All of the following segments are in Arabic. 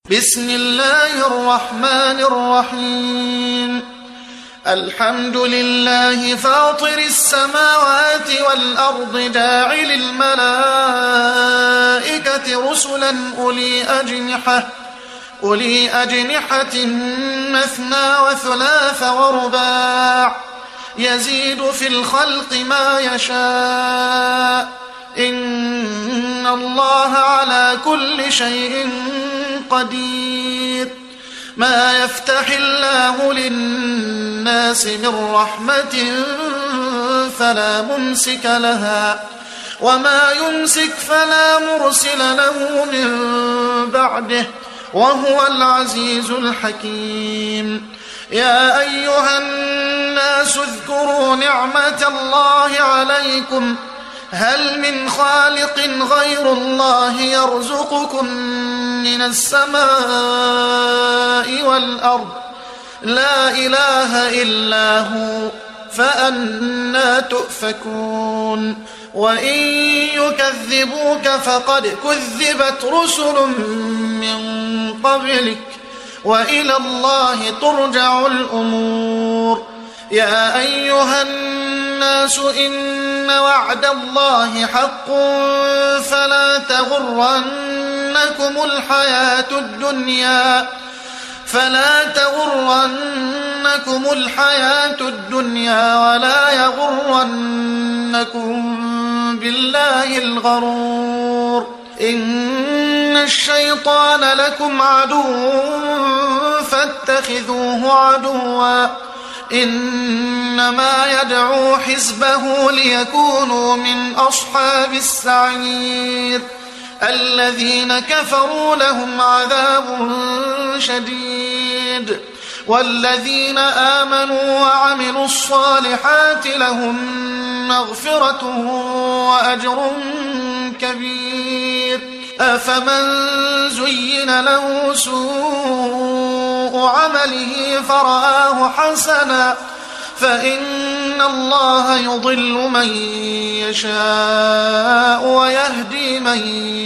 بسم الله الرحمن الرحيم الحمد لله فاطر السماوات والأرض جاعل الملائكة رسلا أولي أجنحة مثنى وثلاث ورباع يزيد في الخلق ما يشاء إن الله على كل شيء قدير ما يفتح الله للناس من رحمة فلا ممسك لها وما يمسك فلا مرسل له من بعده وهو العزيز الحكيم يا أيها الناس اذكروا نعمة الله عليكم هل من خالق غير الله يرزقكم من السماء والأرض لا إله إلا هو فأنى تؤفكون وإن يكذبوك فقد كذبت رسل من قبلك وإلى الله ترجع الأمور يا أيها الناس إن وعد الله حق فلا تغرنكم الحياة الدنيا ولا يغرنكم بالله الغرور إن الشيطان لكم عدو فاتخذوه عدوا إنما يدعو حزبه ليكونوا من أصحاب السعير الذين كفروا لهم عذاب شديد والذين آمنوا وعملوا الصالحات لهم مغفرة وأجر كبير أفمن زين له سوء عمله فرآه حسنا فإن الله يضل من يشاء ويهدي من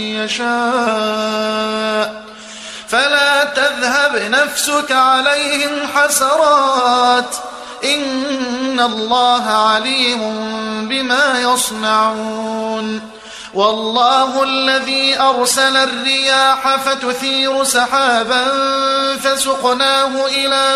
يشاء فلا تذهب نفسك عليهم حسرات إن الله عليم بما يصنعون والله الذي أرسل الرياح فتثير سحابا فسقناه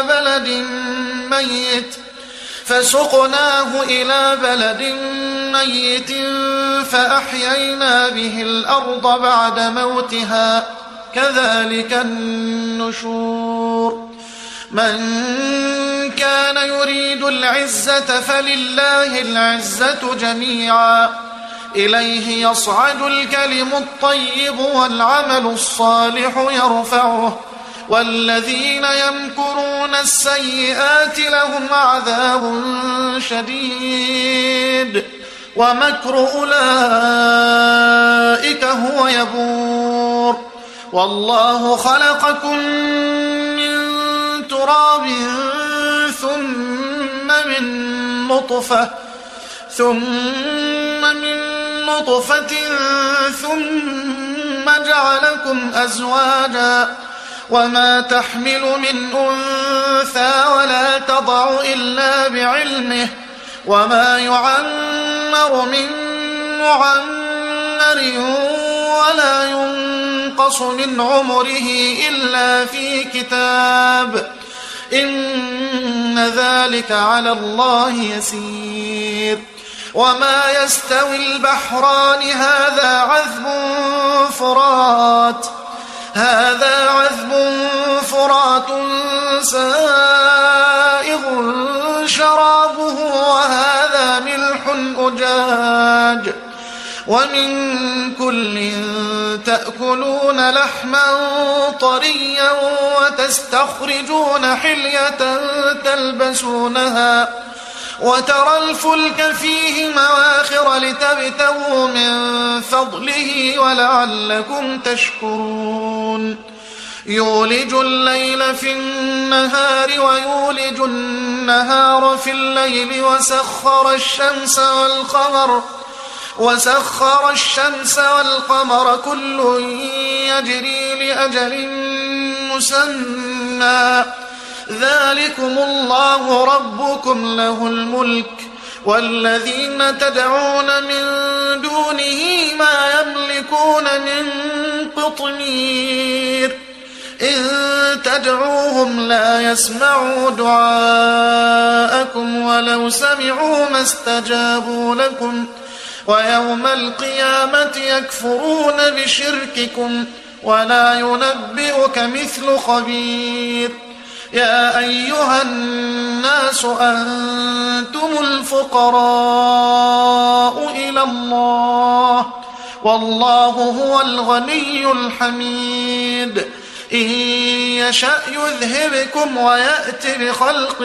إلى بلد ميت فأحيينا به الأرض بعد موتها كذلك النشور من كان يريد العزة فلله العزة جميعا إليه يصعد الكلم الطيب والعمل الصالح يرفعه والذين يمكرون السيئات لهم عذاب شديد ومكر أولئك هو يبور والله خلقكم من تراب ثم من نطفة ثم جعلكم أزواجا وما تحمل من أنثى ولا تضع إلا بعلمه وما يعمر من معمر ولا ينقص من عمره إلا في كتاب إن ذلك على الله يسير وما يستوي البحران هذا عذب فرات سائغ شرابه وهذا ملح أجاج ومن كل تأكلون لحما طريا وتستخرجون حلية تلبسونها وترى الفلك فيه مواخر لتبتغوا من فضله ولعلكم تشكرون يولج الليل في النهار ويولج النهار في الليل وسخر الشمس والقمر كل يجري لأجل مسمى ذلكم الله ربكم له الملك والذين تدعون من دونه ما يملكون من قطمير إن تدعوهم لا يسمعوا دعاءكم ولو سمعوا ما استجابوا لكم ويوم القيامة يكفرون بشرككم ولا ينبئك مثل خبير يا أيها الناس أنتم الفقراء إلى الله والله هو الغني الحميد إن يشأ يذهبكم ويأت بخلق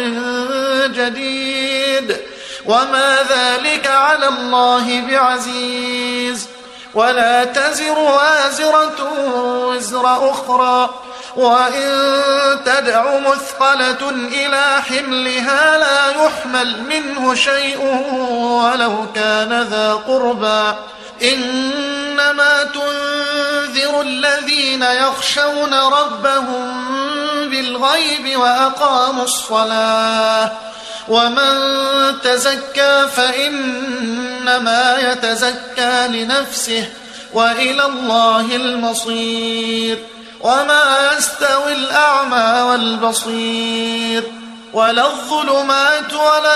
جديد وما ذلك على الله بعزيز ولا تزر وازرة وزر أخرى وإن تدع مثقلة إلى حملها لا يحمل منه شيء ولو كان ذا قربى إنما تنذر الذين يخشون ربهم بالغيب وأقاموا الصلاة ومن تزكى فإنما يتزكى لنفسه وإلى الله المصير وما يستوي الأعمى والبصير ولا الظلمات ولا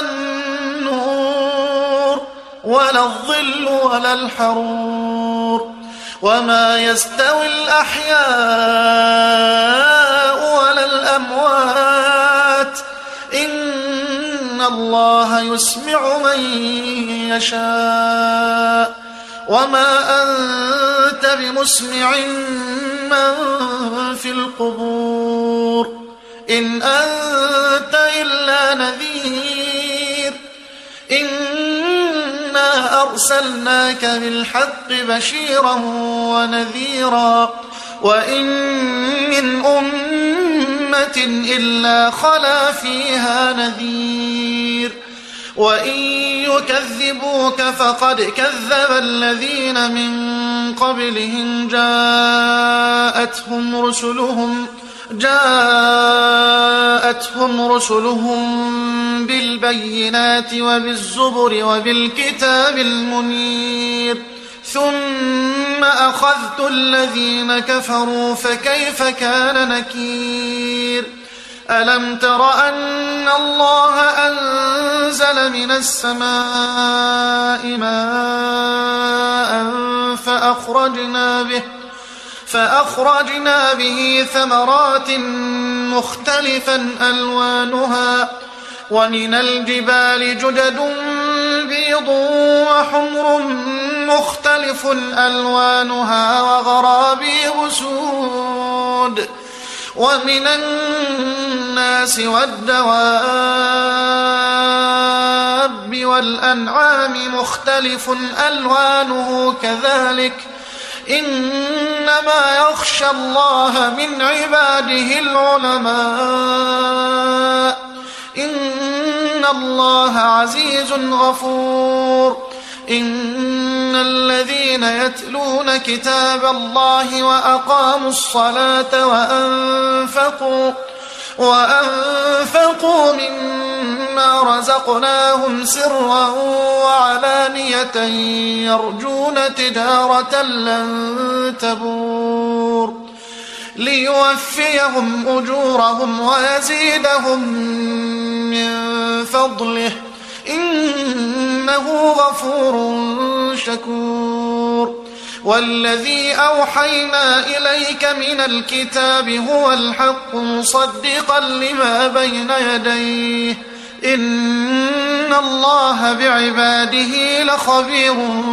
النور ولا الظل ولا الحرور وما يستوي الأحياء ولا الأموات إن الله يسمع من يشاء وما أنت بمسمع من في القبور إن أنت إلا نذير إنا أرسلناك بالحق بشيرا ونذيرا وإن من أمة إلا خلا فيها نذير وإن يكذبوك فقد كذب الذين من قبلهم جاءتهم رسلهم بالبينات وبالزبر وبالكتاب المنير ثم أخذت الذين كفروا فكيف كان نكير ألم تر أن الله أنزل من السماء ماء فأخرجنا به ثمرات مختلفا ألوانها ومن الجبال جدد بيض وحمر مختلف ألوانها وغرابيب سود ومن الناس والدواب والأنعام مختلف ألوانه كذلك إنما يخشى الله من عباده العلماء إن الله عزيز غفور إن الذين يتلون كتاب الله وأقاموا الصلاة وأنفقوا مما رزقناهم سرا وعلانية يرجون تجارة لن تبور ليوفيهم أجورهم ويزيدهم من فضله إنه غفور شكور والذي أوحينا إليك من الكتاب هو الحق مصدقا لما بين يديه إن الله بعباده لخبير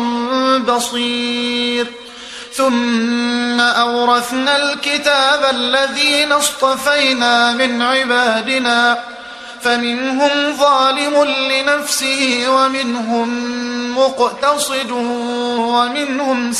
بصير ثم أورثنا الكتاب الذين اصطفينا من عبادنا فمنهم ظالم لنفسه ومنهم مقتصد ومنهم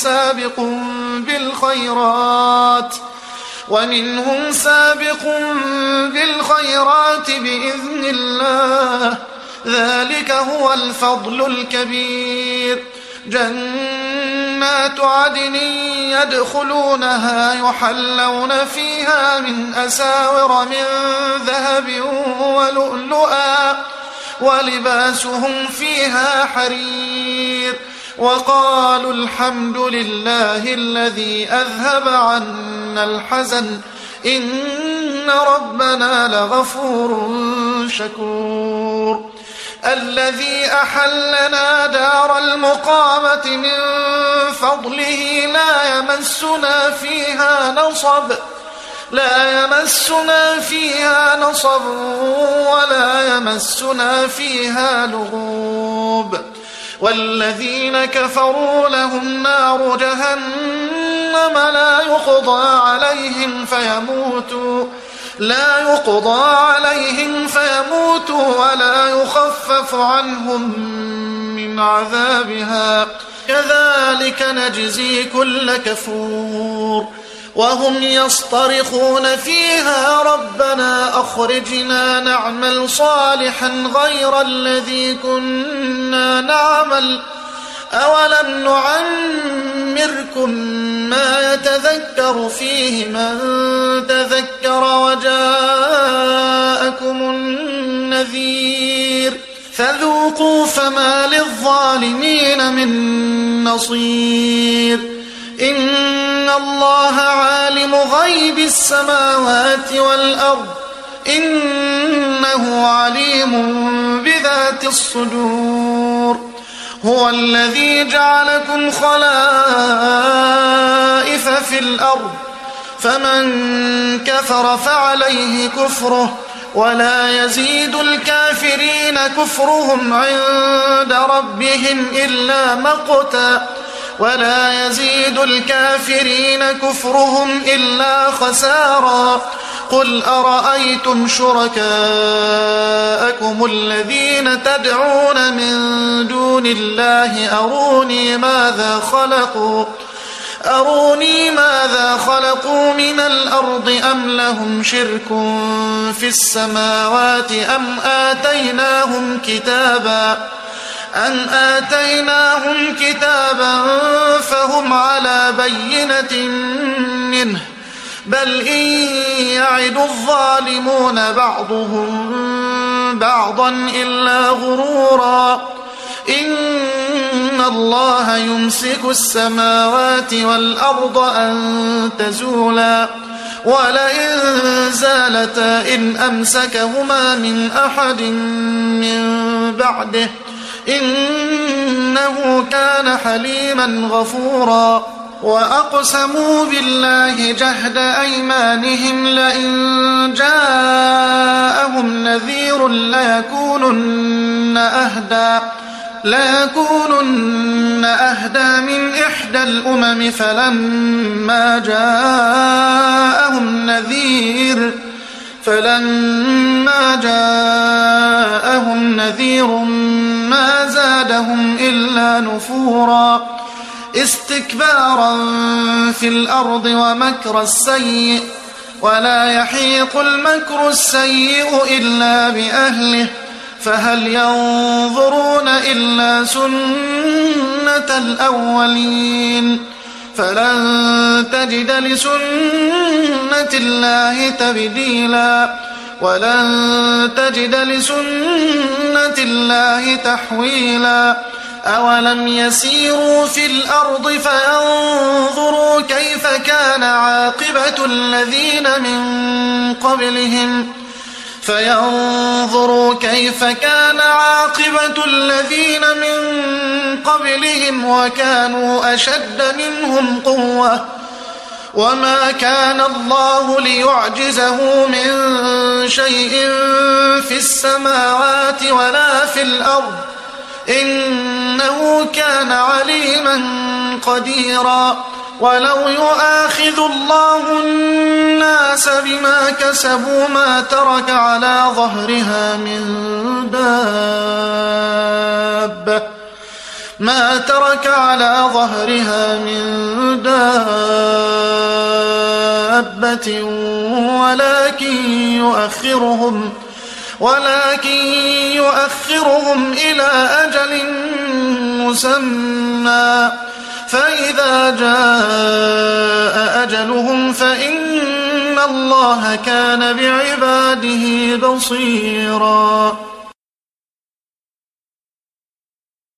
سابق بالخيرات بإذن الله ذلك هو الفضل الكبير جنات جنات عدن يدخلونها يحلون فيها من أساور من ذهب ولؤلؤا ولباسهم فيها حرير وقالوا الحمد لله الذي أذهب عنا الحزن إن ربنا لغفور شكور الذي أحلنا دار المقامة من فضله لا يمسنا فيها نصب ولا يمسنا فيها لغوب والذين كفروا لهم نار جهنم لا يقضى عليهم فيموتوا ولا يخفف عنهم من عذابها كذلك نجزي كل كفور وهم يصطرخون فيها ربنا أخرجنا نعمل صالحا غير الذي كنا نعمل أولم نعمركم ما يتذكر فيه من تذكر وجاءكم النذير فذوقوا فما للظالمين من نصير إن الله عالم غيب السماوات والأرض إنه عليم بذات الصدور هو الذي جعلكم خلائف في الأرض فمن كفر فعليه كفره ولا يزيد الكافرين كفرهم عند ربهم إلا مقتا ولا يزيد الكافرين كفرهم إلا خسارا قل أرأيتم شركاءكم الذين تدعون من دون الله أروني ماذا خلقوا من الأرض أم لهم شرك في السماوات أم آتيناهم كتابا فهم على بينة منه بل إن يعد الظالمون بعضهم بعضا إلا غرورا إن الله يمسك السماوات والأرض أن تزولا ولئن زالتا إن أمسكهما من أحد من بعده إنه كان حليما غفورا وأقسموا بالله جهد أيمانهم لئن جاءهم نذير ليكونن أهدى من إحدى الأمم فلما جاءهم نذير ما زادهم إلا نفورا استكبارا في الأرض ومكر السيء ولا يحيق المكر السيء إلا بأهله فهل ينظرون إلا سنة الأولين فلن تجد لسنة الله تبديلا ولن تجد لسنة الله تحويلا أولم يسيروا في الأرض فينظروا كيف كان عاقبة الذين من قبلهم وكانوا أشد منهم قوة وما كان الله ليعجزه من شيء في السماوات ولا في الأرض إنه كان عليما قديرا ولو يؤاخذ الله الناس بما كسبوا ما ترك على ظهرها من دابة ولكن يؤخرهم إلى أجل مسمى فإذا جاء أجلهم فإن الله كان بعباده بصيرا.